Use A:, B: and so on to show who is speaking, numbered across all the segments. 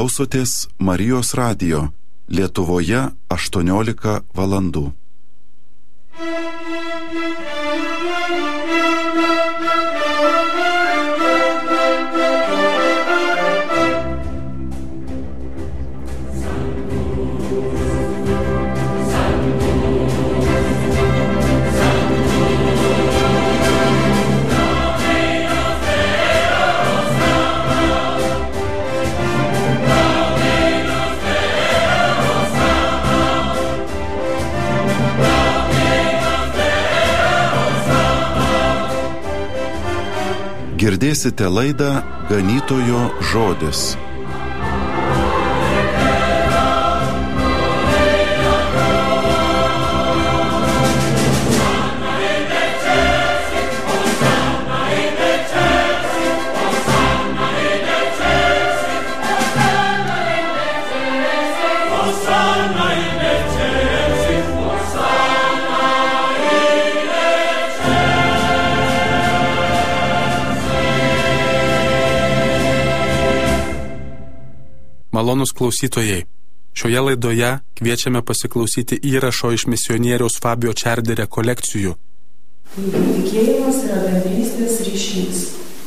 A: klausotės Marijos radijo, Lietuvoje 18 valandų. Girdėsite laidą Ganytojo žodis.
B: Malonūs klausytojai, šioje laidoje kviečiame pasiklausyti įrašo iš misionieriaus Fabio Ciardi rekolekcijų.
C: Tikėjimas yra bendrystės ryšys.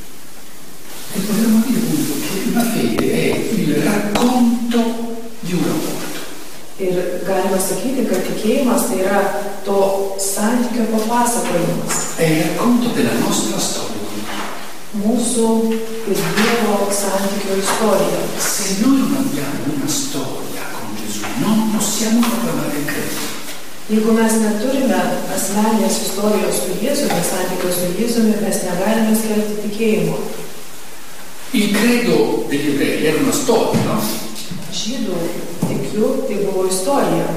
D: E potremmo dire appunto che la fede è il racconto di un rapporto.
C: Ir galima sakyti, kad tikėjimas tai yra to santykio papasakojimas.
D: È il racconto della nostra storia.
C: Mūsų ir Dievo santykio istorija.
D: Se noi non abbiamo una storia con Gesù, non possiamo proclamare il credo.
C: Jeigu mes neturime asmeninės istorijos su Jėzumi, santykio su Jėzumi, mes negalime skelbti tikėjimo.
D: Il credo degli ebrei era una storia, no?
C: Žydų tikiu, tai buvo istorija.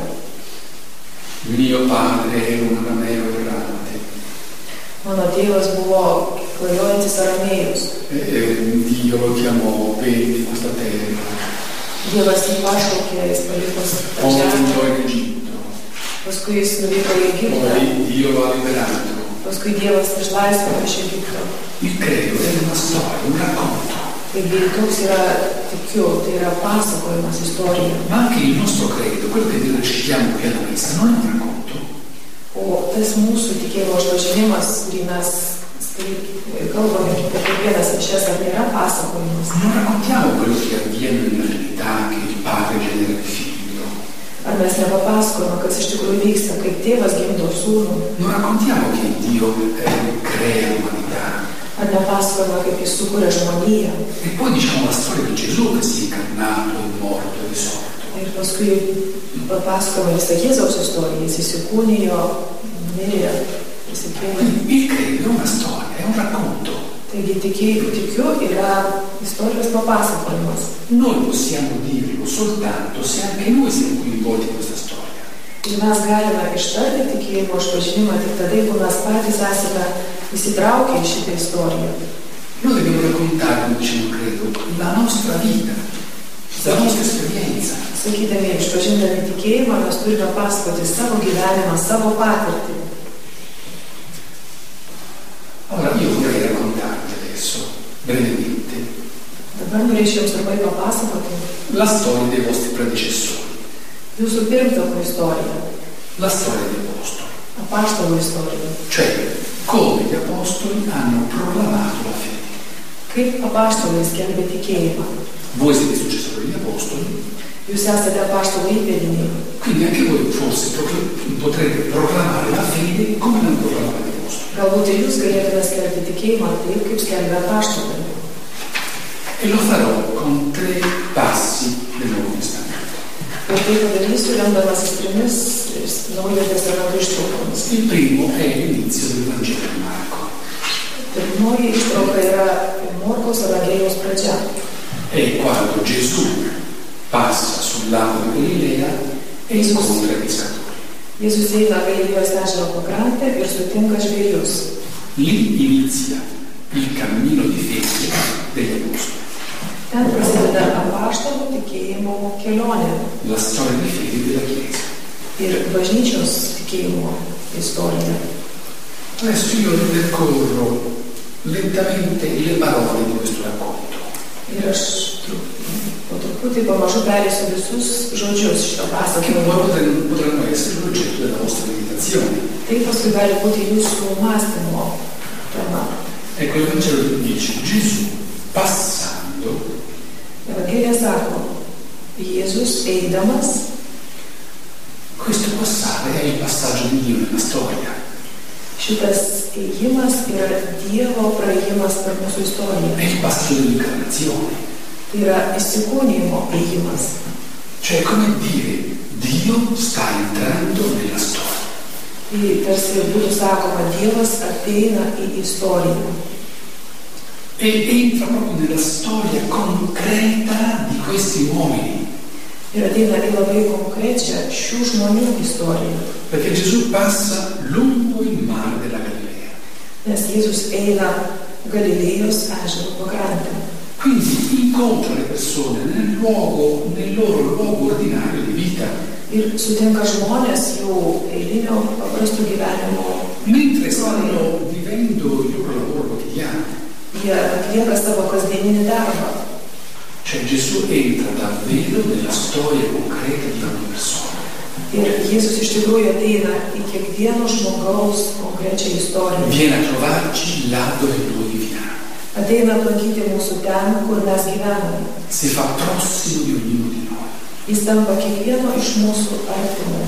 D: Mio padre era un arameo errante.
C: Mano tėvas buvo klajojantis aramėjus.
D: Dio lo chiamò, vendi questa terra.
C: Dievas jį pašaukė, jis paliko
D: Poi
C: žemę.
D: andò in Egitto.
C: Paskui jis nuvyko į Egiptą.
D: Poi Dio lo ha liberato.
C: Paskui Dievas išlaisvino iš Egipto.
D: Il credo è una storia, un racconto.
C: Taigi toks yra, tikiu, tai yra pasakojimas, istorija.
D: Ma anche il nostro credo, quello che recitiamo qui alla messa, non è un racconto.
C: O tas mūsų tikėjimo išpažinimas, kurį mes kalbame per kiekvienas mišias, ar nėra pasakojimas?
D: Non raccontiamo quello che avviene nella realtà, che il padre genera il figlio.
C: Ar mes nepapasakojame, kas iš tikrųjų vyksta, kaip tėvas gimdo sūnų?
D: Non raccontiamo che Dio crea l'umanità.
C: Ar nepasakojame, kaip jis sukuria žmoniją?
D: E poi diciamo la storia di Gesù che si è incarnato, è morto e risorto.
C: Ir paskui papasakojame visą Jėzaus istoriją, jis įsikūnijo, mirė, prisikėlė.
D: Il credo è una storia, è un racconto.
C: Taigi tikiu yra istorijos papasakojimas.
D: Noi possiamo dirlo soltanto se anche noi siamo coinvolti in questa storia.
C: Ir mes galime ištarti tikėjimo išpažinimą tik tada, jeigu mes patys esame įsitraukę į šitą istoriją.
D: Noi dobbiamo raccontare, come diciamo credo, la nostra vita, la nostra esperienza.
C: Sakydami, išpažindami tikėjimą, mes turime pasakoti savo gyvenimą, savo patirtį.
D: Allora io vorrei raccontarvi adesso, brevemente,
C: Dabar norėčiau jums trumpai papasakoti
D: la storia dei vostri predecessori,
C: jūsų pirmtakų istoriją,
D: la storia degli apostoli.
C: apaštalų istoriją.
D: Cioè, come gli apostoli hanno proclamato la fede.
C: Kaip apaštalai skelbė tikėjimą.
D: Voi siete successori degli apostoli,
C: Jūs esate apaštalų įpėdiniai.
D: quindi anche voi forse potrete proclamare la fede come l'hanno proclamata gli apostoli.
C: Galbūt ir jūs galėtume skelbti tikėjimą taip, kaip skelbė apaštalai.
D: E lo farò con 3 passi del Nuovo Testamento.
C: Ir tai padarysiu remdamasis 3 Naujojo Testamento ištraukomis.
D: Il primo è l'inizio del Vangelo di Marco.
C: Pirmoji ištrauka yra Morkaus Evangelijos pradžia.
D: È quando Gesù passa sul lago di Galilea e incontra i pescatori.
C: Jėzus eina Galilėjos ežero pakrantę ir sutinka žvejus.
D: Lì inizia il cammino di fede degli apostoli.
C: Ten prasideda apaštalų tikėjimo kelionė
D: La storia di fede della Chiesa.
C: ir bažnyčios tikėjimo istorija.
D: Adesso io ripercorro lentamente le parole di questo racconto.
C: Ir aš po truputį truputį pamažu perėsiu visus žodžius šito
D: che
C: pasakojimo.
D: poi potranno essere l'oggetto della vostra meditazione.
C: Tai paskui gali būti jūsų mąstymo tema.
D: Ecco, il Vangelo dice: Gesù passando,
C: Evangelija sako, Jėzus eidamas,
D: questo passare è il passaggio di Dio nella storia.
C: šitas ėjimas yra Dievo praėjimas per mūsų istoriją.
D: È il passaggio dell'incarnazione.
C: Tai yra įsikūnijimo ėjimas.
D: Cioè, come dire, Dio sta entrando nella storia.
C: Tai tarsi būtų sakoma, Dievas ateina į istoriją.
D: E entra proprio nella storia concreta di questi uomini.
C: Ir ateina į labai konkrečią šių žmonių istoriją.
D: Perché Gesù passa lungo il mare della Galilea.
C: Nes Jėzus eina Galilėjos ežero pakrantę.
D: Quindi incontra le persone nel loro luogo ordinario di vita.
C: Ir sutinka žmonės jų eilinio paprasto gyvenimo.
D: Mentre stanno vivendo il loro lavoro quotidiano.
C: Jie atlieka savo kasdieninį darbą.
D: Cioè Gesù entra davvero nella storia concreta di ogni persona.
C: Ir Jėzus iš tikrųjų ateina į kiekvieno žmogaus konkrečią istoriją.
D: Viene a trovarci là dove noi viviamo.
C: Ateina aplankyti mūsų ten, kur mes gyvename.
D: Si fa prossimo di ognuno di noi.
C: Jis tampa kiekvieno iš mūsų artimu.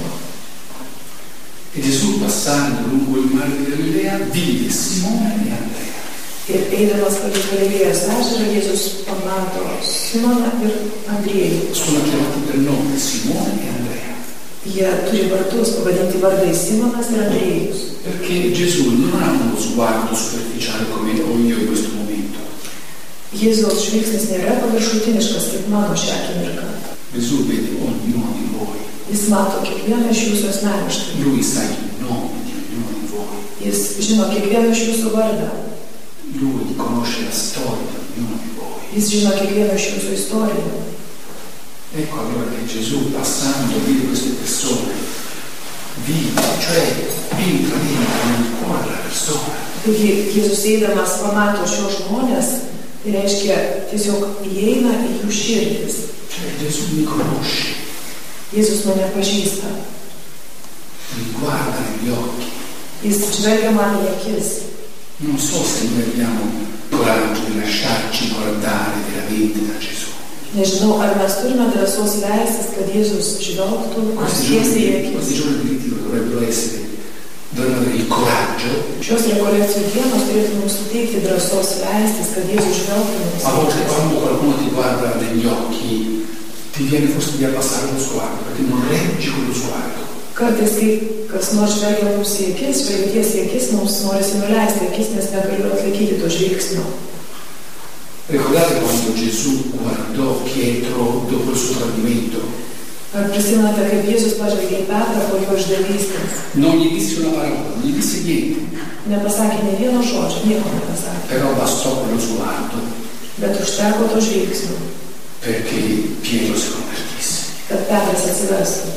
D: E Gesù, passando lungo il mare di Galilea, vide Simone e Andrea.
C: Ir eidamas palei Galilėjos ežerą, Jėzus pamato Simoną ir Andriejų.
D: Sono chiamati per nome Simone e Andrea.
C: Jie turi vardus, pavadinti vardai Simonas ir Andriejus.
D: Perché Gesù non ha uno sguardo superficiale come ho io in questo momento.
C: Jėzaus žvilgsnis nėra paviršutiniškas kaip mano šią akimirką.
D: Gesù vede ognuno di voi.
C: Jis mato kiekvieną iš jūsų asmeniškai.
D: Lui sa il nome di ognuno di voi.
C: Jis žino kiekvieną iš jūsų vardą.
D: Lui conosce la storia di ognuno di voi.
C: Jis žino kiekvieną iš jūsų istoriją.
D: Ecco allora che Gesù, passando, vide queste persone, cioè entra dentro nel cuore della persona.
C: Taigi Jėzus eidamas pamato šios žmonės, tai reiškia tiesiog įeina į jų širdis.
D: Cioè Gesù mi conosce.
C: Jėzus mane pažįsta.
D: Mi guarda negli occhi.
C: Jis žvelgia man į akis.
D: Non so se noi abbiamo il coraggio di lasciarci guardare veramente da Gesù.
C: Nežinau, ar mes turime drąsos leistis, kad Jėzus žvelgtų tiesiai į akis.
D: Questi giorni di ritiro dovrebbero avere il coraggio.
C: Šios rekolekcijų dienos turėtų mums suteikti drąsos leistis, kad Jėzus žvelgtų mums.
D: A volte quando qualcuno ti guarda negli occhi, ti viene forse di abbassare lo sguardo, perché non reggi quello sguardo.
C: Kartais, kai kas nors žvelgia mums į akis, žvelgies į akis, mums norisi nuleisti akis, nes negaliu atlaikyti to žvilgsnio.
D: Ricordate quando Gesù guardò Pietro dopo il suo tradimento?
C: Ar prisimenate, kaip Jėzus pažvelgė į Petrą po jo išdavystės?
D: Non gli disse una parola, non gli disse niente.
C: Nepasakė nė vieno žodžio, nieko nepasakė.
D: Però bastò quello sguardo.
C: Bet užteko to žvilgsnio,
D: perché Pietro si convertisse.
C: kad Petras atsivestų.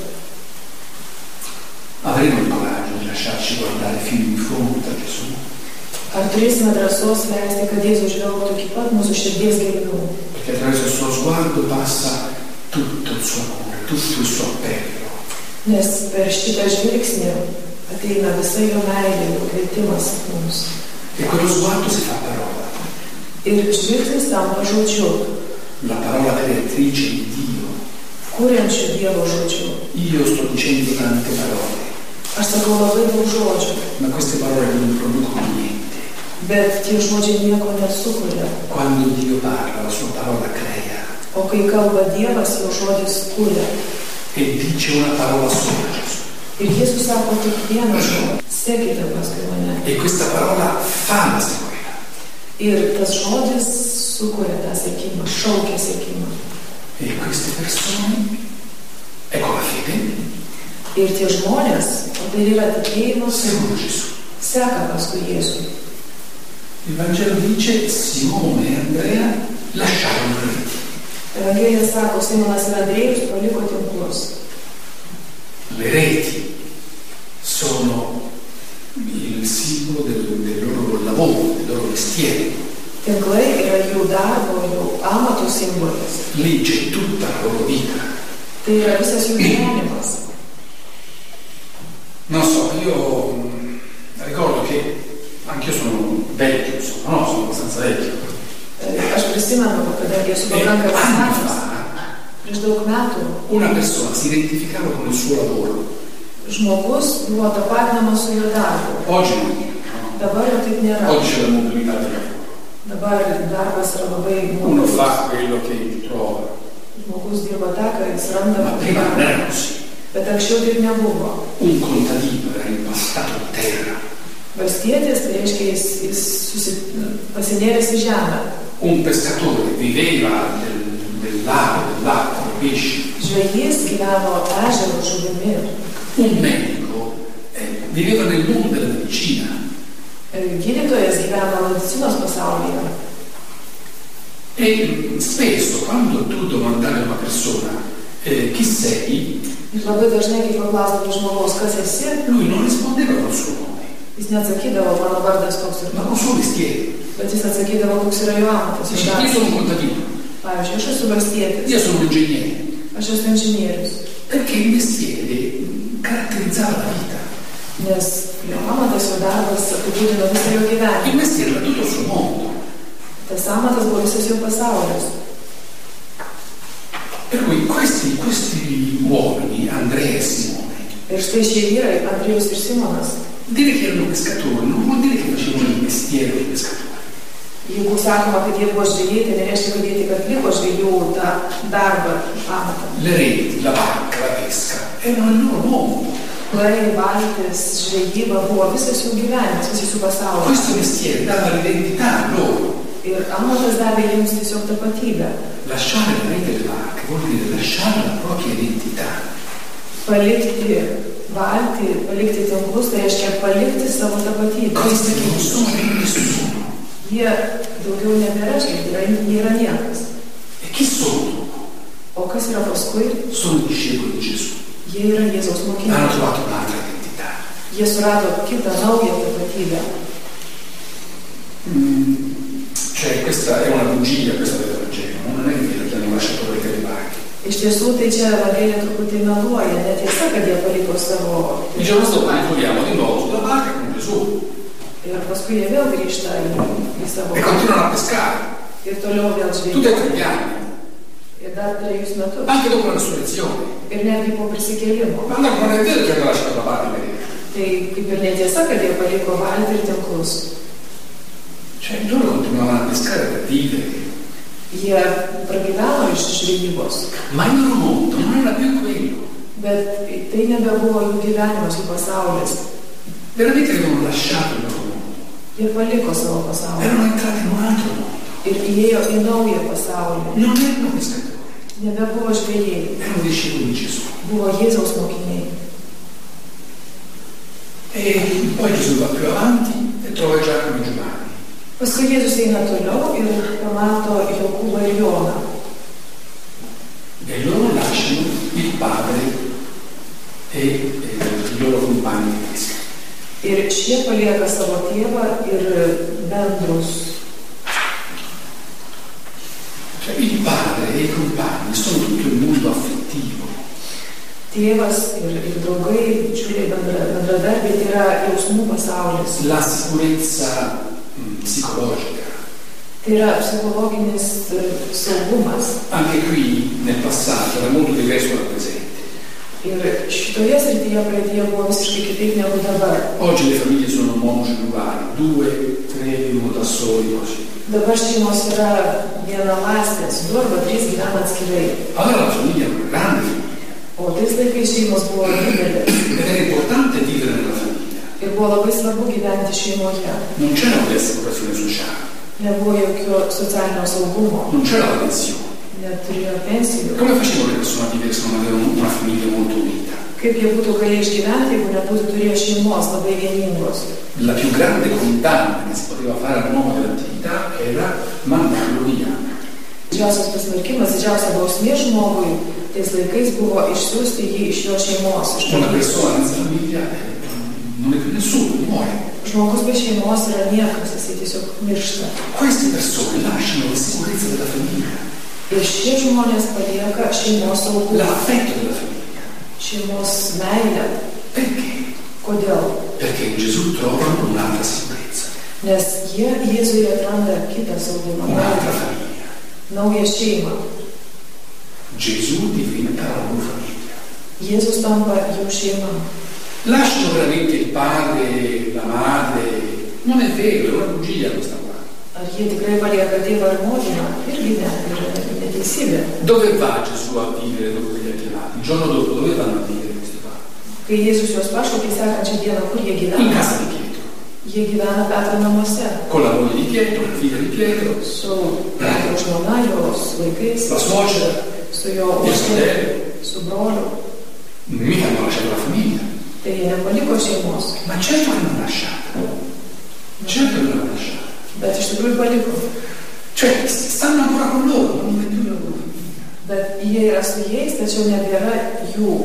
D: Avremo il coraggio di lasciarci guardare fino in fondo da Gesù?
C: Ar turėsime drąsos leisti, kad Jėzus žvelgtų iki pat mūsų širdies gelmių?
D: Perché attraverso il suo sguardo passa tutto il suo amore, tutto il suo appello.
C: Nes per šitą žvilgsnį ateina visa jo meilė, jo kvietimas mums.
D: E quello sguardo si fa parola.
C: Ir žvilgsnis tampa žodžiu.
D: La parola creatrice di Dio.
C: Kuriančiu Dievo žodžiu.
D: Io sto dicendo tante parole.
C: Aš sakau labai daug žodžių.
D: Ma queste parole non producono niente.
C: Bet tie žodžiai nieko nesukuria.
D: Quando Dio parla, la sua parola crea.
C: O kai kalba Dievas, jo žodis kuria.
D: E dice una parola sola, Gesù.
C: Ir Jėzus sako tik vieną žodį. Sekite paskui mane.
D: E questa parola fa la seguirà.
C: Ir tas žodis sukuria tą sekimą, šaukia sekimą.
D: E queste persone, ecco la fede.
C: Ir tie žmonės, o tai yra tikėjimas,
D: seguono Gesù.
C: seka paskui Jėzų.
D: Il Vangelo dice Simone e Andrea lasciarono le reti.
C: Evangelija sako, Simonas ir Andriejus paliko tinklus.
D: Le reti sono il simbolo del loro lavoro, del loro mestiere.
C: Tinklai yra jų darbo, jų amato simbolis.
D: Lì c'è tutta la loro vita.
C: Tai yra visas jų gyvenimas.
D: Non so, io ricordo che anche io sono vecchio, insomma, no, sono abbastanza vecchio.
C: Aš prisimenu, kadangi esu pakankamai senas, prieš daug metų
D: una persona si identificava con il suo lavoro.
C: Žmogus buvo tapatinamas su jo darbu.
D: Oggi non è, no?
C: Dabar jau taip nėra.
D: Oggi c'è la mobilità del lavoro.
C: Dabar darbas yra labai
D: Uno
C: mobilus.
D: fa quello che trova.
C: Žmogus dirba tą, ką jis randa.
D: Ma prima non era così.
C: Bet anksčiau taip nebuvo.
D: Un contadino era impastato a terra.
C: Valstietis, tai reiškia, jis pasinėręs į žemę.
D: Un pescatore viveva del lago, dell'acqua, dei pesci.
C: Žvejys gyveno ežero žuvimi.
D: Un medico viveva nel mondo della medicina.
C: Gydytojas gyveno medicinos pasaulyje.
D: E spesso quando tu domandavi a una persona chi sei,
C: Ir labai dažnai, kai paklausdavo žmogaus, kas esi,
D: lui non rispondeva col suo nome,
C: jis neatsakydavo, mano vardas toks ir
D: ma col
C: toks.
D: suo mestiere.
C: Bet jis atsakydavo, koks yra jo amatas.
D: Dice, io sono un contadino,
C: Pavyzdžiui, aš esu valstietis,
D: io sono un ingegnere,
C: aš esu inžinierius.
D: perché il mestiere caratterizzava la vita.
C: Nes jo amatas, jo darbas apibūdino visą jo
D: Il
C: gyvenimą.
D: mestiere era tutto il suo mondo.
C: Tas amatas buvo visas jo pasaulis.
D: Per cui questi uomini, Andrea e Simone,
C: Ir štai šie vyrai, Andriejus ir Simonas,
D: dire che erano pescatori non vuol dire che facevano il mestiere dei pescatori.
C: jeigu sakoma, kad jie buvo žvejai, tai nereiškia, kad jie tik atliko žvejų tą darbą, amatą.
D: Le reti, la barca, la pesca erano il loro mondo.
C: Klai, valtis, žvejyba buvo visas jų gyvenimas, visas jų pasaulis.
D: Questo mestiere dava l'identità a loro.
C: Ir amatas davė jiems tiesiog tapatybę.
D: Lasciare la rete delle barche vuol dire lasciare la propria identità.
C: Palikti valtį, palikti tinklus, tai reiškia palikti savo tapatybę.
D: Questi non sono nessuno.
C: Jie daugiau nebėra žvejai, jie yra niekas.
D: E chi sono dopo?
C: O kas yra paskui?
D: Sono i discepoli di Gesù.
C: Jie yra Jėzaus
D: Hanno
C: mokiniai.
D: trovato un'altra identità.
C: Jie surado kitą naują tapatybę.
D: Cioè questa è una bugia, questa del Vangelo, non è vero che hanno lasciato le rete barche.
C: Iš tiesų, tai čia Evangelija truputį meluoja, netiesa, kad jie paliko savo.
D: Il giorno dopo li troviamo di nuovo sulla barca con Gesù
C: Ir paskui jie vėl grįžta į savo.
D: e continuano a pescare.
C: Ir toliau vėl
D: Tutti e
C: žvejai.
D: 3 anni,
C: Ir dar 3 metus.
D: anche dopo la resurrezione.
C: Ir netgi po prisikėlimo.
D: Ma non è vero che hanno lasciato la barca e le reti.
C: Tai kaip ir netiesa, kad jie paliko valtį ir tinklus.
D: Cioè loro continuavano a pescare per vivere.
C: Jie pragyveno iš žvejybos.
D: Ma il loro mondo non era più quello.
C: Bet tai nebebuvo jų gyvenimas, jų pasaulis.
D: Veramente avevano lasciato il loro mondo.
C: Jie paliko savo pasaulį.
D: Erano entrati in un altro mondo.
C: Ir įėjo į naują pasaulį.
D: Non erano pescatori,
C: Nebebuvo žvejai,
D: erano discepoli di Gesù.
C: buvo Jėzaus mokiniai.
D: E poi Gesù va più avanti e trova Giacomo e Giovanni.
C: Paskui Jėzus eina toliau ir pamato Jokūbą ir Joną.
D: E loro lasciano il padre e i loro compagni di pesca.
C: Ir šie palieka savo tėvą ir bendrus.
D: Cioè il padre e i compagni sono tutto il mondo affettivo.
C: Tėvas ir draugai, bičiuliai, bendradarbiai, tai yra jausmų pasaulis.
D: La sicurezza psicologica.
C: Tai yra psichologinis saugumas.
D: Anche qui nel passato era molto diverso dal presente.
C: Ir šitoje srityje praeityje buvo visiškai kitaip negu dabar.
D: Oggi le famiglie sono monocellulari, 2, 3 vivono da soli così.
C: Dabar šeimos yra vienalastės, 2 arba 3 gyvena atskirai.
D: Allora la famiglia era una grande famiglia.
C: O tais laikais šeimos buvo didelės.
D: Ed era importante vivere nella famiglia.
C: Ir buvo labai svarbu gyventi šeimoje.
D: Non c'era un'assicurazione sociale,
C: Nebuvo jokio socialinio saugumo,
D: non c'era la pensione.
C: neturėjo pensijų.
D: Come facevano le persone a vivere se non avevano una famiglia molto unita?
C: Kaip jie būtų galėję išgyventi, jeigu nebūtų turėję šeimos labai vieningos.
D: La più grande condanna che si poteva fare all'uomo dell'antichità era mandarlo via.
C: Didžiausias pasmerkimas, didžiausia bausmė žmogui tais laikais buvo išsiųsti jį iš jo šeimos. Iš
D: Una
C: to
D: persona senza famiglia non è più nessuno, muore.
C: Žmogus be šeimos yra niekas, jisai tiesiog miršta.
D: Queste persone lasciano la sicurezza della famiglia,
C: Ir šie žmonės palieka šeimos saugumą,
D: l'affetto della famiglia.
C: šeimos meilę.
D: Perché?
C: Kodėl?
D: Perché in Gesù trovano un'altra sicurezza,
C: Nes jie Jėzuje atranda kitą saugumą,
D: un'altra famiglia.
C: naują šeimą.
D: Gesù diventa la loro famiglia.
C: Jėzus tampa jų šeima.
D: Lasciano veramente il padre, la madre. Non è vero, è una bugia questa qua.
C: Ar jie tikrai palieka tėvą ir motiną? Irgi ne, yra neteisybė.
D: Dove va Gesù a vivere dopo che li ha chiamati? Il giorno dopo dove vanno a vivere questi qua?
C: Kai Jėzus juos pašaukė sekančią dieną, kur jie
D: In
C: gyvena?
D: casa di Pietro,
C: Jie gyvena Petro namuose.
D: con la moglie di Pietro, la figlia di Pietro,
C: Su Petro žmona, jos vaikais,
D: la suocera,
C: su jo
D: il
C: uošviu,
D: fratello.
C: su broliu.
D: Mica hanno lasciato la famiglia.
C: Tai jie nepaliko šeimos.
D: Ma certo che non l'ha lasciata. Certo che non l'ha lasciata.
C: Bet iš tikrųjų paliko.
D: Cioè, stanno ancora con loro, ma non è più la loro famiglia.
C: Bet jie yra su jais, tačiau nebėra jų.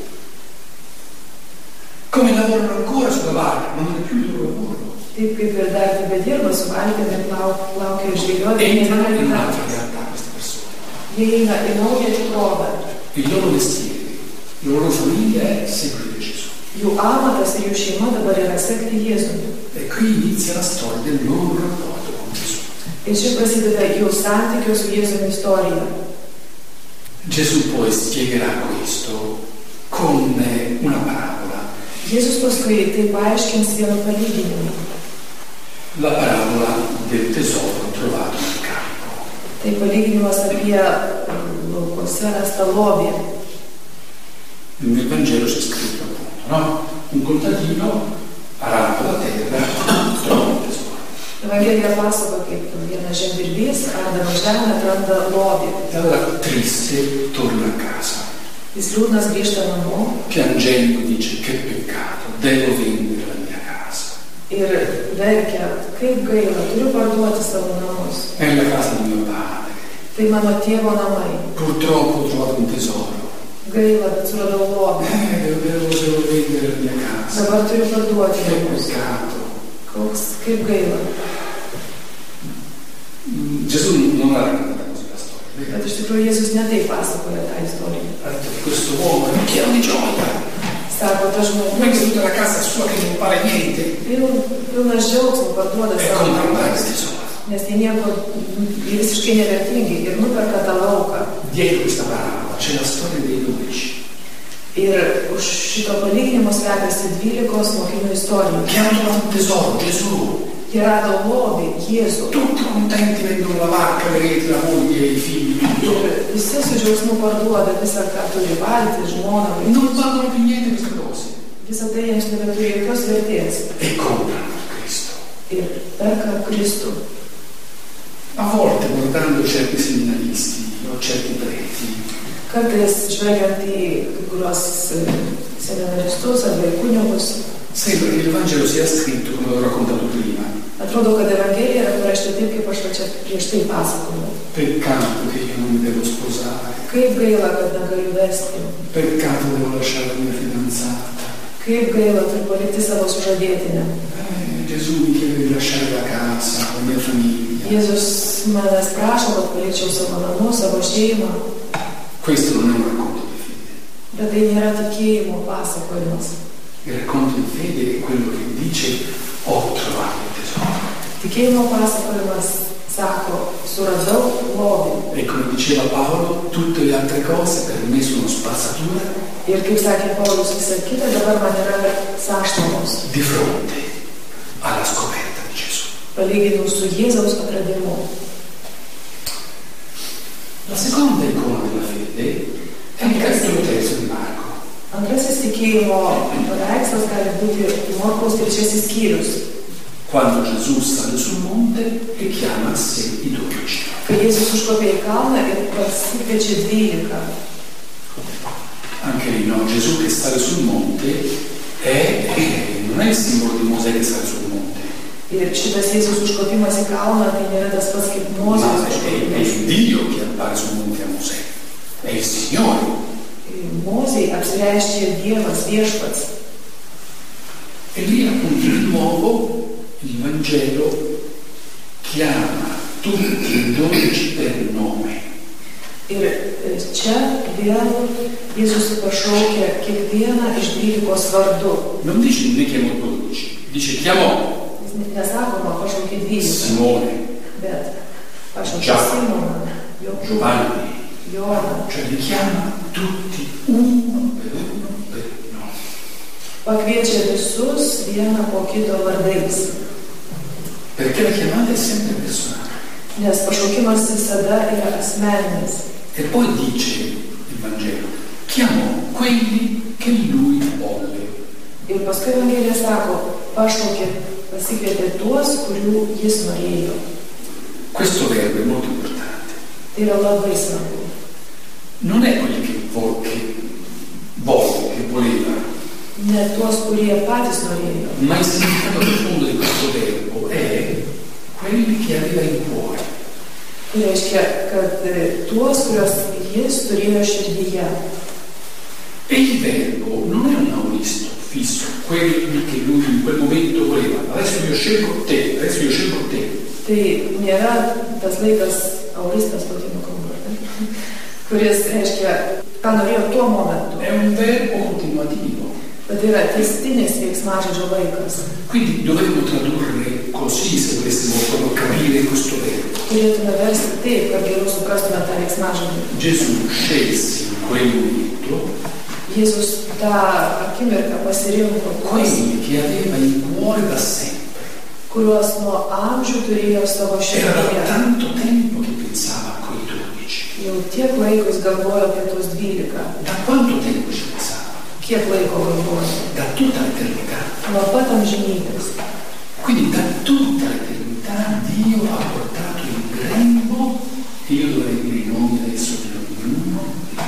D: Come lavorano ancora sulla barca, ma non è più il loro lavoro.
C: Taip kaip ir dar tebedirba su valtimi, laukia žvejoti,
D: Entrano in
C: jie
D: un'altra realtà queste persone.
C: eina į naują tikrovę.
D: Il loro mestiere, la loro famiglia è seguire Gesù.
C: Jų amatas ir jų šeima dabar yra sekti Jėzumi.
D: E qui inizia la storia del loro rapporto con Gesù.
C: Ir čia prasideda jų santykio su Jėzumi istorija.
D: Gesù poi spiegherà questo con una parabola.
C: Jėzus paskui tai paaiškins vienu palyginimu.
D: La parabola del tesoro trovato nel campo.
C: Tai palyginimas apie laukuose rastą lobį.
D: Nel Vangelo c'è scritto appunto, no? Un contadino arrampa la terra, trova un tesoro.
C: Evangelija pasako, kaip vienas žemdirbys, ardamas žemę, atranda lobį.
D: E allora triste torna a casa,
C: Jis liūdnas grįžta namo
D: piangendo dice che peccato, devo vendere la mia casa.
C: ir verkia, kaip gaila, turiu parduoti savo namus.
D: È la casa di mio padre.
C: Tai mano tėvo namai.
D: Purtroppo ho trovato un tesoro.
C: Gaila, bet suradau lobį.
D: Devo vendere la mia casa.
C: Dabar turiu parduoti
D: Che
C: namus.
D: peccato.
C: Kaip gaila.
D: Gesù non l'ha raccontata così la storia.
C: Bet iš tikrųjų Jėzus netai pasakoja tą istoriją.
D: Ha detto che questo uomo era pieno di gioia.
C: Sako, tas
D: Come
C: žmogus
D: tutta la casa sua che non vale niente.
C: pilnas džiaugsmo parduoda
D: E
C: savo
D: compra un grande
C: namus.
D: tesoro.
C: Nes jie nieko, jie visiškai nevertingi ir nuperka tą lauką.
D: Dietro questa parabola c'è la storia dei 12
C: Ir už šito palyginimo slepiasi 12 mokinių istorija.
D: che hanno trovato un tesoro, Gesù.
C: Jie rado lobį, Jėzų.
D: Tutti contenti, vendono la barca, vedete, la moglie, i figli, tutto.
C: Ir visi su džiaugsmu parduoda visą, ką turi valgyti, žmoną,
D: Non
C: vaikus.
D: valgono più niente queste cose.
C: Visą tai jiems nebeturi jokios vertės.
D: E comprano Cristo.
C: Ir perka Kristų.
D: A volte guardando certi seminaristi o certi preti,
C: Kartais žvelgiant į kai kuriuos seminaristus arba į kunigus,
D: sembra che il Vangelo sia scritto come l'ho raccontato prima.
C: atrodo, kad Evangelija yra parašyta taip, kaip aš va čia prieš tai pasakojau.
D: Peccato che io non mi devo sposare.
C: Kaip gaila, kad negaliu vesti.
D: Peccato devo lasciare la mia fidanzata.
C: Kaip gaila, turiu palikti savo sužadėtinę.
D: Gesù mi chiede di lasciare la casa, la mia famiglia.
C: Jėzus manęs prašo, kad palikčiau savo namus, savo šeimą.
D: Questo non è un racconto di fede.
C: Bet tai nėra tikėjimo pasakojimas.
D: Il racconto di fede è quello che dice ho trovato il tesoro.
C: Tikėjimo pasakojimas sako, suradau lobį.
D: E come diceva Paolo, tutte le altre cose per me sono spazzatura
C: Ir kaip sakė Paulius, visa kita dabar man yra sąštamos.
D: di fronte alla scoperta di Gesù.
C: Palyginus su Jėzaus atradimu.
D: La seconda icona della fede è il capitolo 3 di Marco.
C: Antrasis tikėjimo paveikslas gali būti Morkaus 3 skyrius.
D: Quando Gesù sale sul monte e chiama a sé i 12.
C: Kai Jėzus užkopė į kalną ir pasikviečia 12.
D: Anche lì, no? Gesù che sale sul monte non è il simbolo di Mosè che sale sul monte.
C: Ir šitas Jėzus užkopimas į kalną tai nėra tas pats kaip Mozės
D: Ma è
C: užkopimas.
D: il Dio che appare sul monte a Mosè. È il Signore.
C: Mozei apsireiškė Dievas viešpats.
D: E lì appunto di nuovo Il Vangelo chiama tutti i 12 per nome.
C: Ir čia vėl Jėzus pašaukė kiekvieną iš 12 vardu.
D: Non dice ne chiamò 12, dice chiamò
C: Jis nesakoma pašaukė 12,
D: Simone,
C: bet pašaukė
D: Giacomo,
C: Simoną, Jokūbą,
D: Giovanni,
C: Joną.
D: cioè li chiama tutti uno per nome.
C: Pakviečia visus vieną po kito vardais,
D: Perché la chiamata è sempre personale.
C: nes pašaukimas visada yra asmeninis.
D: E poi dice il Vangelo, chiamò quelli che lui volle.
C: Ir paskui Evangelija sako, pašaukė, pasikvietė tuos, kurių jis norėjo.
D: Questo verbo è molto importante.
C: Tai yra labai svarbu.
D: Non è quelli che voleva,
C: Ne tuos, kurie patys norėjo.
D: ma il significato profondo di questo verbo è quelli che aveva in cuore.
C: Tai reiškia, kad tuos, kuriuos jis turėjo širdyje.
D: E il verbo non è un auristo fisso, quelli che lui in quel momento voleva. Adesso io scelgo te.
C: Tai nėra tas laikas auristas lotynų kalba, kuris reiškia, ką norėjo tuo momentu.
D: È un verbo continuativo.
C: Bet tai yra tęstinis veiksmažodžio laikas.
D: Quindi dovremmo tradurre così se volessimo proprio capire questo verbo.
C: Turėtume versti taip, kad geriau suprastume tą veiksmažodį.
D: Gesù scelse in quel momento
C: Jėzus tą akimirką pasirinko tuos,
D: quelli che aveva in cuore da sempre.
C: kuriuos nuo amžių turėjo savo
D: Era da
C: širdyje.
D: tanto tempo che pensava a quei 12.
C: Jau tiek laiko jis galvojo apie tuos 12.
D: Da quanto tempo ci pensava?
C: Kiek laiko galvojo?
D: Da tutta l'eternità.
C: Nuo pat amžinybės.
D: Quindi da tutta l'eternità Dio ha portato in grembo, e io dovrei dire i nomi adesso di ognuno.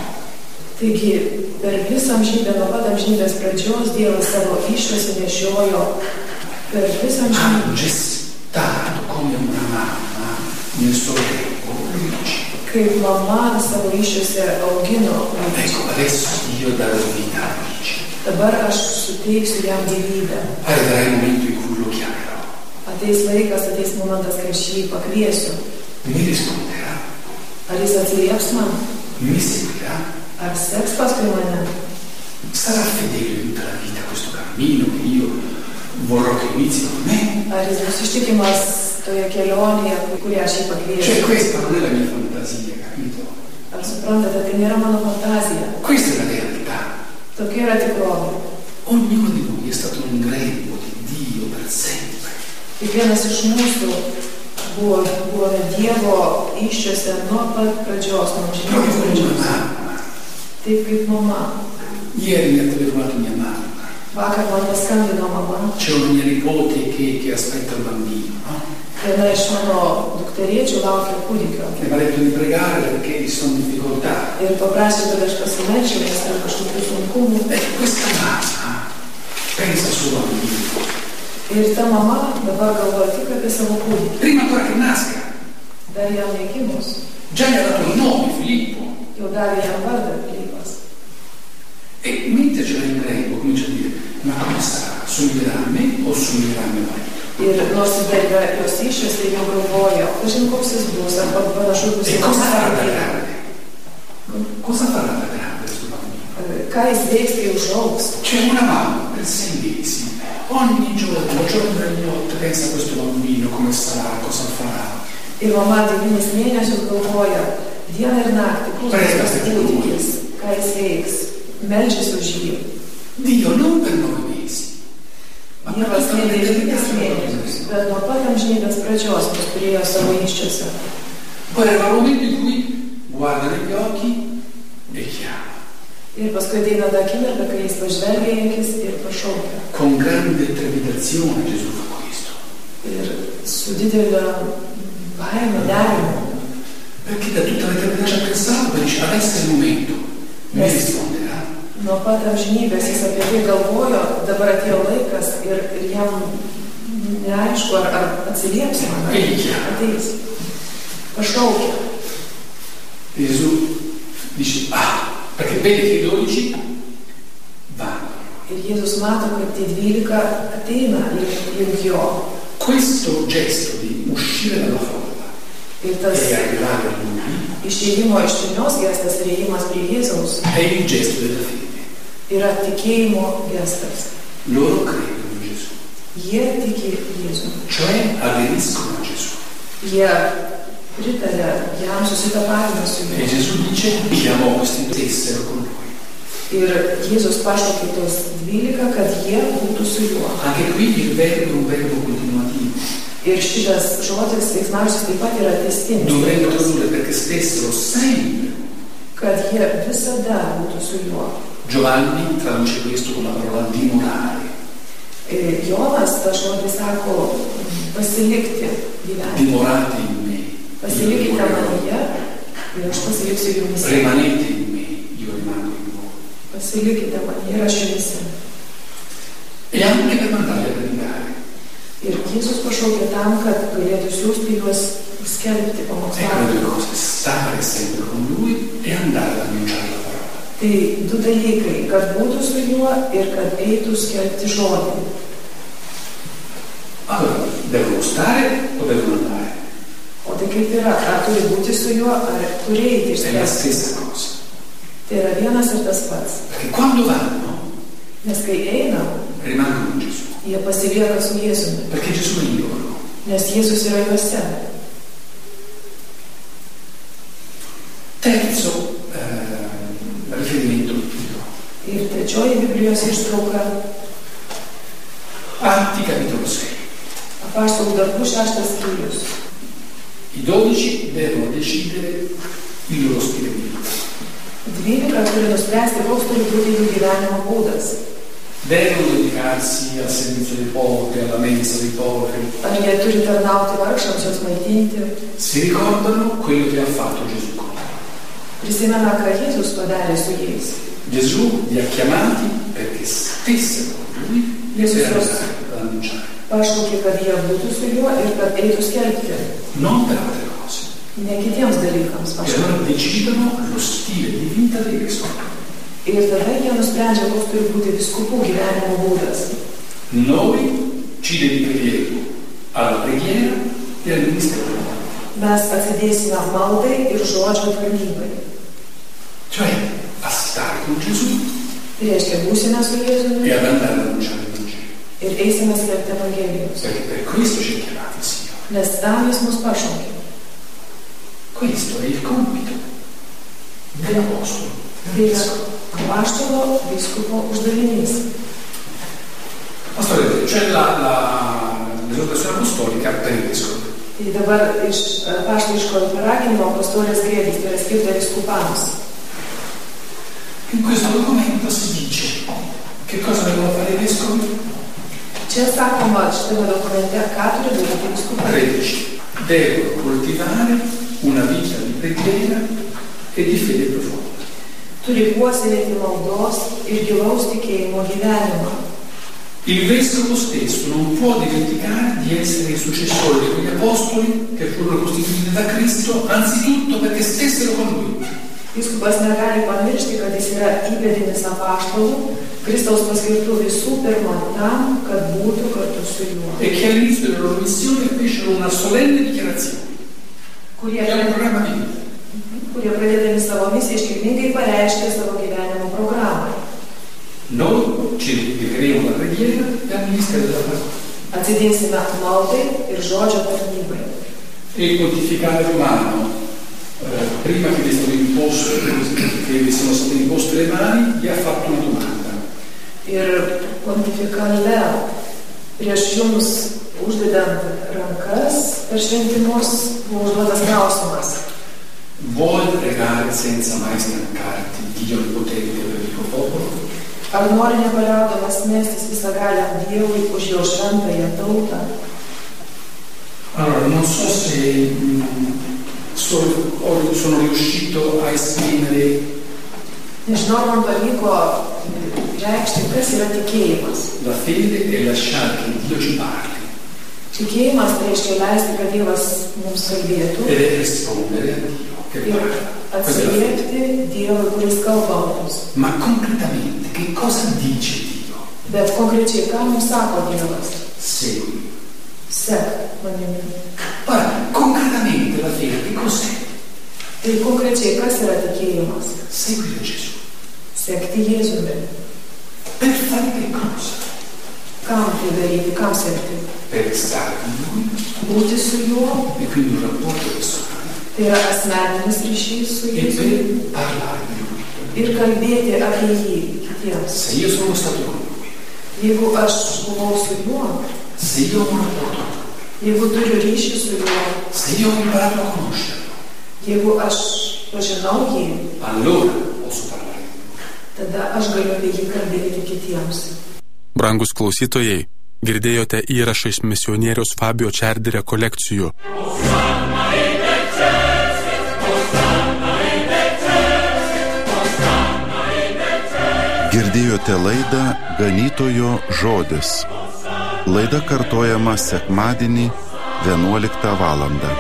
C: Taigi, per visą amžinybę, nuo pat amžinybės pradžios Dievas savo išvesį nešiojo per visą
D: Ha
C: amžinybę.
D: gestato come una mamma nel suo grembo 12.
C: Kaip mama savo išvesį augino.
D: Ecco, adesso io darò vita a 12.
C: Dabar aš suteiksiu jam gyvybę.
D: Arriverà il momento in cui lo chiamerò.
C: Ateis laikas, ateis momentas, kai aš jį pakviesiu.
D: Mi risponderà,
C: Ar jis atsilieps man?
D: mi seguirà,
C: Ar seks paskui mane?
D: sarà fedele tutta la vita a questo cammino che io vorrò che inizi con me.
C: Ar jis bus ištikimas toje kelionėje, kurią aš jį
D: Cioè
C: pakviesiu?
D: questa non è la mia fantasia, capito?
C: Ar suprantate, tai nėra mano fantazija.
D: Questa è la realtà.
C: Tokia yra tikrovė.
D: Ognuno di noi è stato un grembo di Dio per sempre.
C: Kiekvienas iš mūsų buvome Dievo iščiose nuo pat pradžios, nuo
D: Proprio
C: amžinybės
D: come una
C: pradžios.
D: mamma.
C: Taip kaip mama.
D: Ieri mi ha telefonato mia mamma.
C: Vakar man paskambino mama.
D: C'è una mia nipote che aspetta il bambino, no?
C: Viena iš mano dukterėčių laukia kūdikio.
D: E mi ha detto di pregare perché sono in difficoltà.
C: Ir paprašė, kad aš pasimelčiau, nes yra kažkokių sunkumų.
D: E questa mamma pensa al suo bambino.
C: Ir ta mama dabar galvoja tik apie savo kūdikį.
D: Prima ancora che nasca,
C: Dar jam negimus.
D: già gli ha dato il nome, Filippo.
C: Jau davė jam vardą Pilypas.
D: E mentre ce l'ha in grembo comincia a dire, ma come sarà? Somiglierà a me o somiglierà a mio marito?
C: Ir nors jis dar yra jos išės, tai jau galvoja, kažin koks jis bus, arba panašu bus
D: E
C: į
D: cosa farà da
C: pasakį.
D: grande? Cosa farà da grande questo bambino?
C: Ką jis veiks, kai užaugs.
D: C'è una mamma per 6 mesi, ogni giorno e notte pensa a questo bambino, come sarà, cosa farà.
C: Ir mama 9 mėnesius galvoja, dieną ir naktį, koks bus tas kūdikis, ką jis veiks, meldžiasi už jį.
D: Dio non per 9 mesi, ma per
C: Dievas
D: tutta
C: ne 9
D: l'eternità.
C: mėnesius, bet nuo pat amžinybės pradžios mus turėjo savo iščiose.
D: Poi arriva il momento in cui guarda negli occhi e chiama.
C: Ir paskui ateina ta akimirka, kai jis pažvelgia į akis ir pašaukia.
D: Con grande trepidazione Gesù fa questo.
C: Ir su didelio baime, nerimu.
D: Perché da tutta l'eternità ci ha pensato e dice adesso è il momento. Mi risponderà.
C: Nuo pat amžinybės jis apie tai galvojo, dabar atėjo laikas ir jam neaišku, ar atsilieps man, ar ateis. Pašaukia.
D: E Gesù dice, perché vede che i 12 vanno.
C: Ir Jėzus mato, kad tie 12 ateina link jo.
D: questo gesto di uscire dalla folla
C: Ir tas
D: e arrivare a Lui
C: išėjimo iš minios gestas ir ėjimas prie Jėzaus
D: è il gesto della fede.
C: yra tikėjimo gestas.
D: Loro credono in Gesù,
C: Jie tiki Jėzų.
D: cioè aderiscono a Gesù.
C: Jie pritarė jam, susitapatina su
D: E
C: juo.
D: Gesù dice: chiamò questi due essero con Lui.
C: Ir Jėzus pašaukė tos 12, kad jie būtų su juo.
D: Anche qui il verbo è un verbo continuativo.
C: Ir šitas žodis veiksmažodis taip pat yra tęstinis.
D: Dovrebbero tradurre perché stessero sempre.
C: Kad jie visada būtų su juo.
D: Giovanni traduce questo con la parola dimorare.
C: Jonas tą žodį sako pasilikti gyvenime.
D: Dimorate in me.
C: Pasilikite manyje ir aš pasiliksiu jumise.
D: Rimanete in me, io rimango in voi.
C: Pasilikite manyje ir aš jumise.
D: E anche per mandarli a predicare.
C: Ir Jėzus pašaukė tam, kad galėtų siųsti juos skelbti
D: Ecco le
C: pamokslauti.
D: due cose: stare sempre con Lui e andare ad annunciare la parola.
C: Tai du dalykai, kad būtų su juo ir kad eitų skelbti žodį.
D: Allora, devono stare o devono andare?
C: O tai kaip yra, ar turi būti su juo, ar turi eiti ir
D: È la
C: skelbti.
D: stessa cosa.
C: Tai yra vienas ir tas pats.
D: Perché quando vanno,
C: Nes kai eina,
D: rimangono in Gesù.
C: jie pasilieka su Jėzumi.
D: Perché Gesù è in loro.
C: Nes Jėzus yra juose.
D: Terzo riferimento biblico.
C: Ir trečioji Biblijos ištrauka,
D: Atti capitolo 6.
C: Apaštalų darbų 6 skyrius.
D: I 12 devono decidere il loro stile di vita.
C: 12 turi nuspręsti, koks turi būti jų gyvenimo būdas.
D: Devono dedicarsi al servizio dei poveri, alla mensa dei poveri.
C: Ar jie turi tarnauti vargšams, juos maitinti.
D: Si ricordano quello che ha fatto Gesù con loro.
C: Prisimena, ką Jėzus padarė su jais.
D: Gesù li ha chiamati perché stessero con Lui e
C: Gesù
D: per
C: stesso.
D: andare ad annunciare.
C: Pašaukė, kad jie būtų su juo ir kad eitų skelbti.
D: Non per altre cose.
C: Ne kitiems dalykams
D: E
C: pašaukė.
D: allora decidono lo stile di vita dei vescovi.
C: Ir tada jie nusprendžia, koks turi būti vyskupų gyvenimo būdas.
D: Noi ci dedicheremo alla preghiera e al ministero.
C: Mes atsidėsime maldai ir žodžio tarnybai.
D: Cioè a stare con Gesù
C: Tai reiškia, būsime su Jėzumi
D: e ad andare ad annunciare il Vangelo.
C: ir eisime skelbti Evangelijos.
D: Perché per questo ci ha chiamati il Signore.
C: Nes tam jis mus pašaukė.
D: Questo è il compito dell'apostolo, del
C: Tai yra
D: vescovo.
C: apaštalo vyskupo uždavinys.
D: Pastore, c'è l'esortazione apostolica per il vescovo.
C: Tai dabar iš apaštališko paraginimo pastorės grėdis, tai yra skirta vyskupams.
D: In questo documento si dice che cosa devono fare i vescovi?
C: Čia sakoma šitame dokumente, ką turi daryti vyskupai.
D: 13. Devono coltivare una vita di preghiera e di fede profonda.
C: Turi puoselėti maldos ir gilaus tikėjimo gyvenimą.
D: Il vescovo stesso non può dimenticare di essere il successore di quegli apostoli che furono costituiti da Cristo, anzitutto perché stessero con Lui.
C: Vyskupas negali pamiršti, kad jis yra įpėdinis apaštalų, Kristaus paskirtų visų pirma tam, kad būtų kartu su juo.
D: E che all'inizio della loro missione fecero una solenne dichiarazione.
C: Kurie,
D: Che è un programma di vita.
C: kurie pradėdami savo misiją iškilmingai pareiškė savo gyvenimo programą.
D: Noi ci dedicheremo alla preghiera e al ministero della parola.
C: Atsidėsime maldai ir žodžio tarnybai.
D: E il pontificale romano, prima che vi siano state imposte le mani, gli ha fatto una domanda.
C: Ir pontifikale prieš jums uždedant rankas per šventimus buvo užduotas klausimas.
D: Vuoi pregare senza mai stancarti, Dio onnipotente per il tuo popolo?
C: Ar nori nepaliaudamas mestis visagaliam Dievui už jo šventąją tautą?
D: Allora, non so se sono riuscito a esprimere
C: Nežinau, man pavyko reikšti, kas yra tikėjimas.
D: la fede e lasciare che Dio ci parli
C: Tikėjimas tai reiškia leisti, kad Dievas mums kalbėtų
D: ed è rispondere a Dio che
C: ir
D: parla. Questa è la fede.
C: atsiliepti Dievui, kuris kalba mums.
D: Ma concretamente che cosa dice Dio?
C: Bet konkrečiai, ką mums sako Dievas?
D: Segui.
C: Sek manimi.
D: Concretamente la fede che cos'è?
C: Tai konkrečiai, kas yra tikėjimas?
D: Seguire Gesù.
C: Sekti Jėzumi.
D: Per fare che cosa?
C: Kam tai daryti, kam sekti?
D: Per stare con Lui.
C: Būti su juo.
D: E quindi un rapporto personale.
C: Tai yra asmeninis ryšys su
D: E
C: Jėzumi.
D: per parlare di Lui.
C: Ir kalbėti apie jį kitiems.
D: Se io sono stato con Lui.
C: Jeigu aš buvau su juo,
D: Se io ho un rapporto con Lui.
C: jeigu turiu ryšį su juo,
D: Se io ho imparato a conoscerlo.
C: jeigu aš pažinau jį,
D: Allora posso parlare di Lui.
C: tada aš galiu apie jį kalbėti kitiems.
B: Brangus klausytojai, girdėjote įrašą iš misionieriaus Fabio Čerdi rekolekcijų.
A: Girdėjote laidą Ganytojo žodis. Laida kartojama sekmadienį 11 valandą.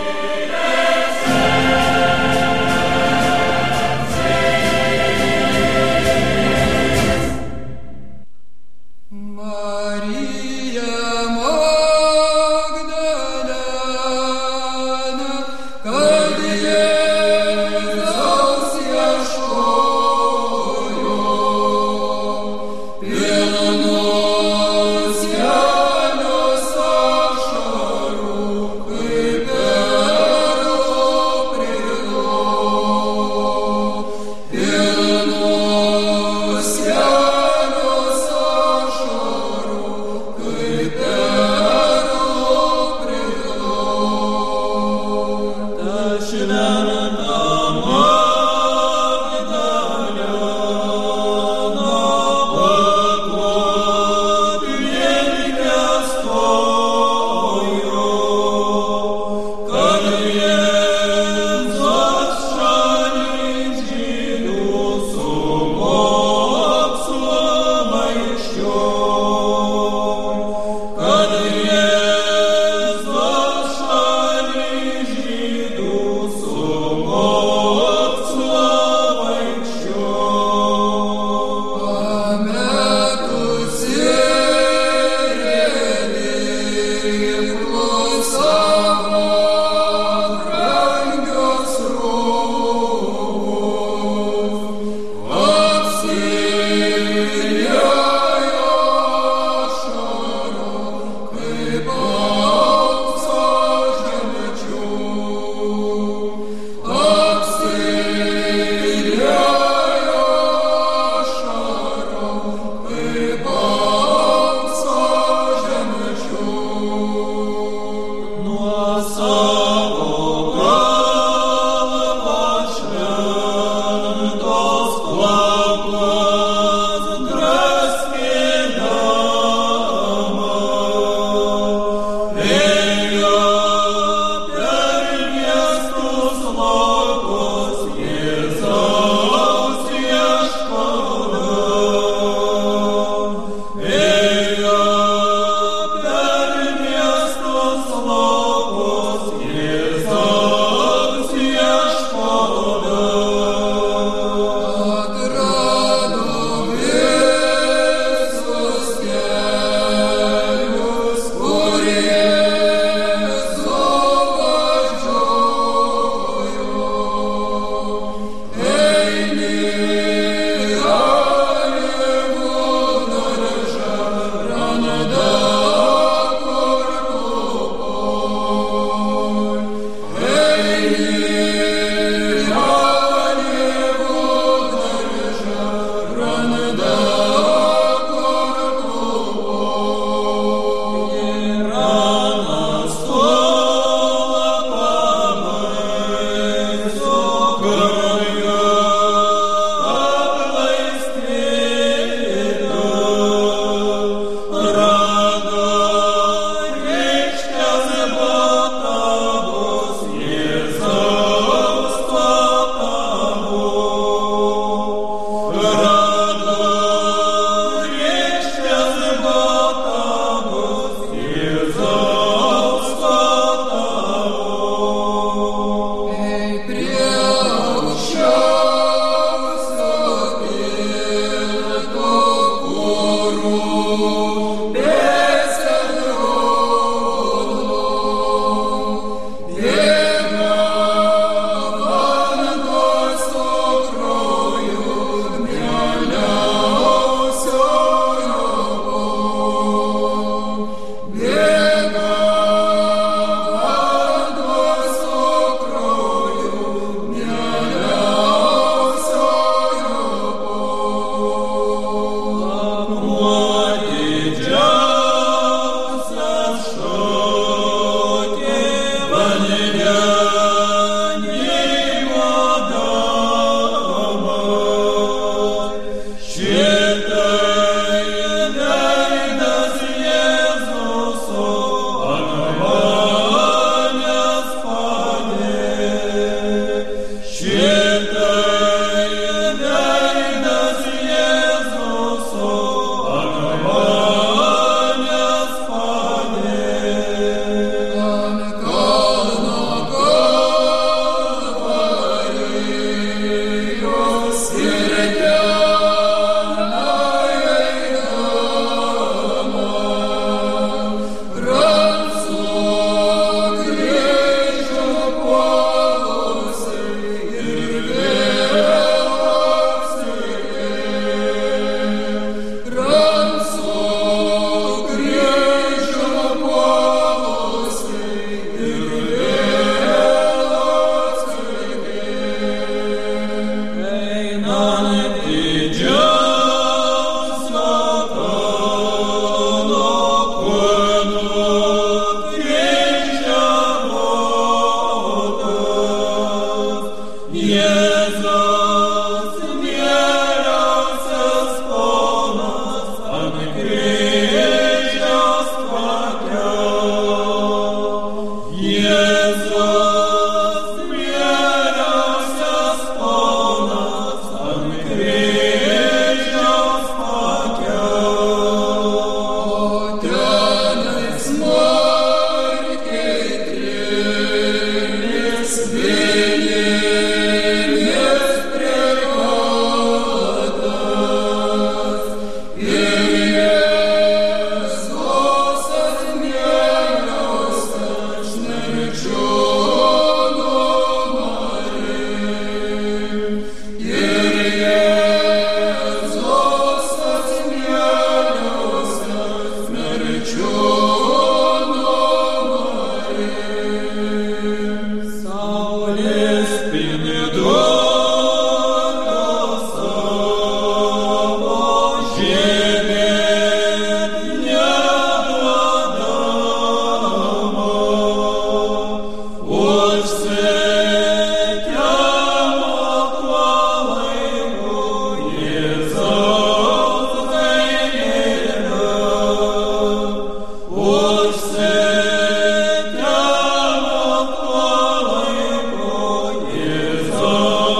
E: Oh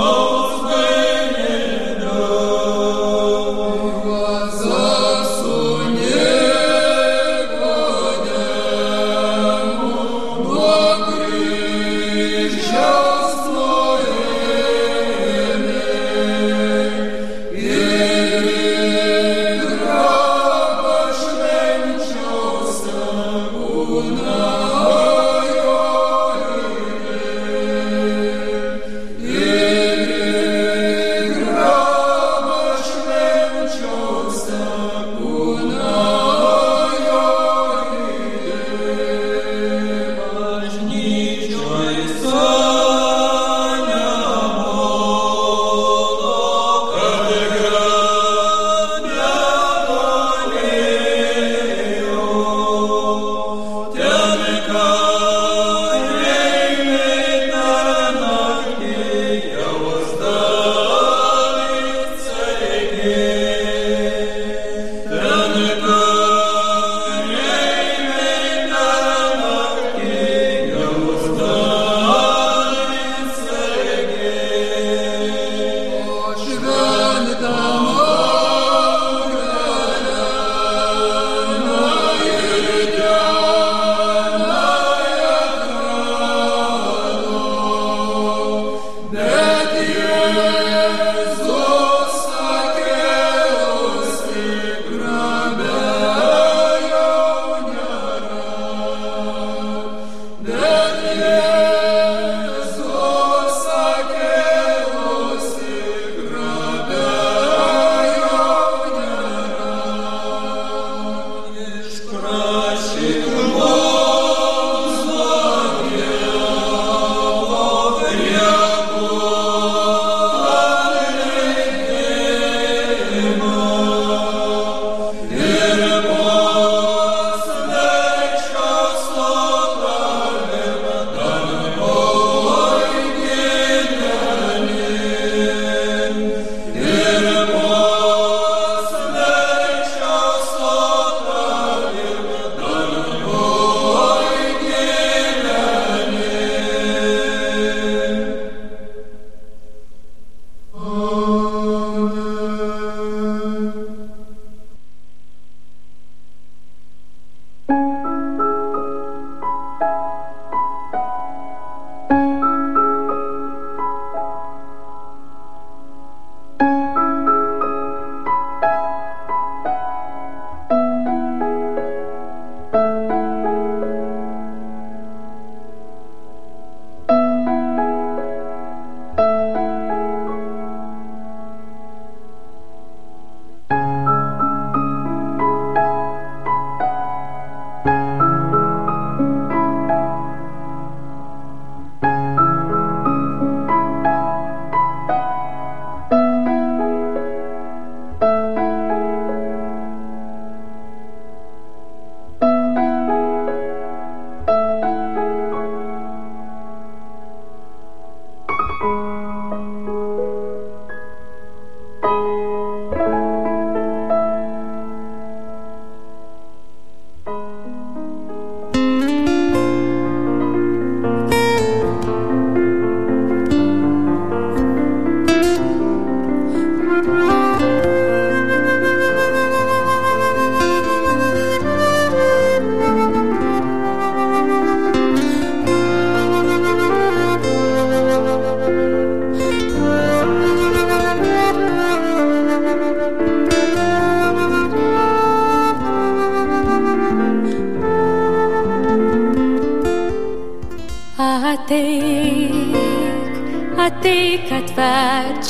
E: ateik atverk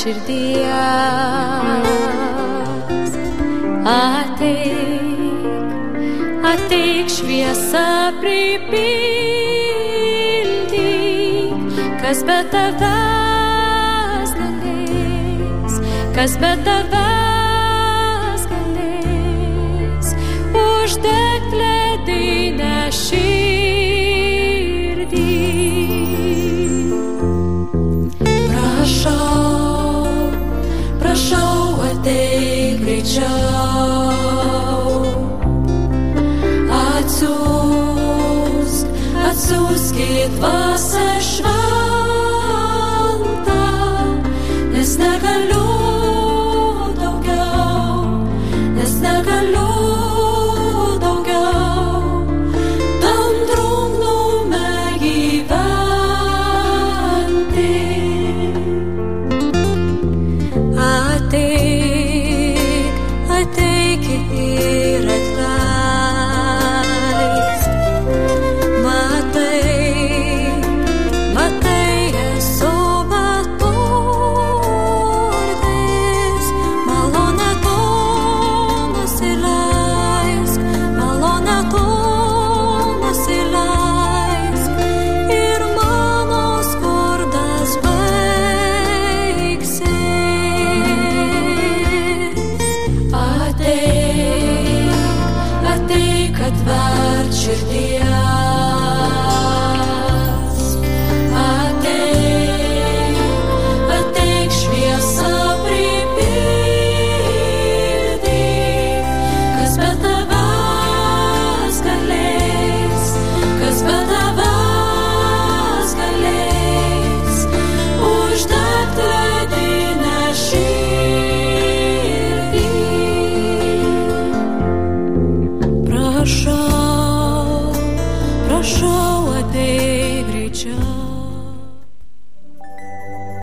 E: širdies, ateik šviesą pripildyk, kas be tavęs galės, kas be tavęs galės, uždegt ledinę širdį. Prašau, ateik greičiau, atsiųsk į dvasią